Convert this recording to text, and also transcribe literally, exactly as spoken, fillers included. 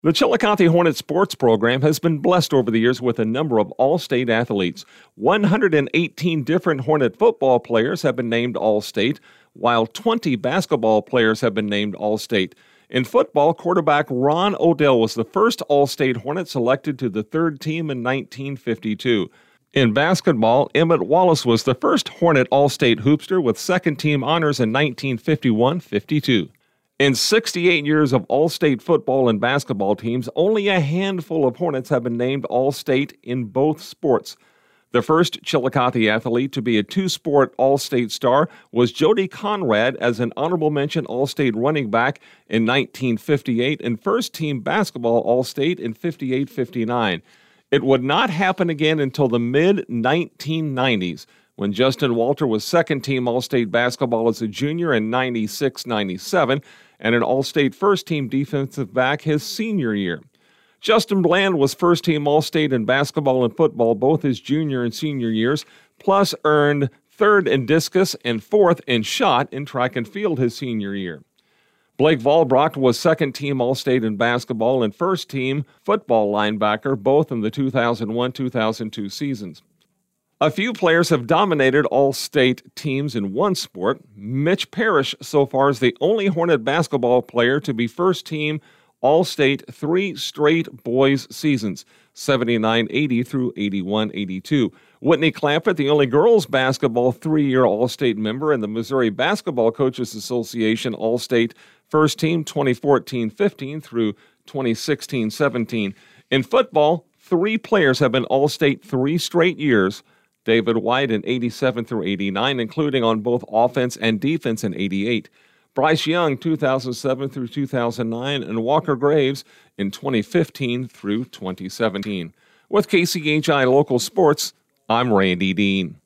The Chillicothe Hornet sports program has been blessed over the years with a number of All-State athletes. one hundred eighteen different Hornet football players have been named All-State, while twenty basketball players have been named All-State. In football, quarterback Ron Odell was the first All-State Hornet selected to the third team in nineteen fifty-two. In basketball, Emmett Wallace was the first Hornet All-State hoopster with second-team honors in nineteen fifty-one fifty-two. In sixty-eight years of All-State football and basketball teams, only a handful of Hornets have been named All-State in both sports. The first Chillicothe athlete to be a two-sport All-State star was Jody Conrad as an honorable mention All-State running back in nineteen fifty-eight and first-team basketball All-State in fifty-eight fifty-nine. It would not happen again until the mid nineteen nineties, when Justin Walter was second-team All-State basketball as a junior in ninety-six ninety-seven and an All-State first-team defensive back his senior year. Justin Bland was first-team All-State in basketball and football both his junior and senior years, plus earned third in discus and fourth in shot in track and field his senior year. Blake Valbrock was second-team All-State in basketball and first-team football linebacker both in the two thousand one two thousand two seasons. A few players have dominated All-State teams in one sport. Mitch Parrish so far is the only Hornet basketball player to be first-team All-State three straight boys seasons, seventy-nine eighty through eighty-one eighty-two. Whitney Clampett, the only girls basketball three-year All-State member and the Missouri Basketball Coaches Association All-State first team twenty fourteen fifteen through twenty sixteen seventeen. In football, three players have been All-State three straight years. David White in eighty-seven through eighty-nine, including on both offense and defense in eighty-eight. Bryce Young, two thousand seven through two thousand nine, and Walker Graves in twenty fifteen through twenty seventeen. With K C H I Local Sports, I'm Randy Dean.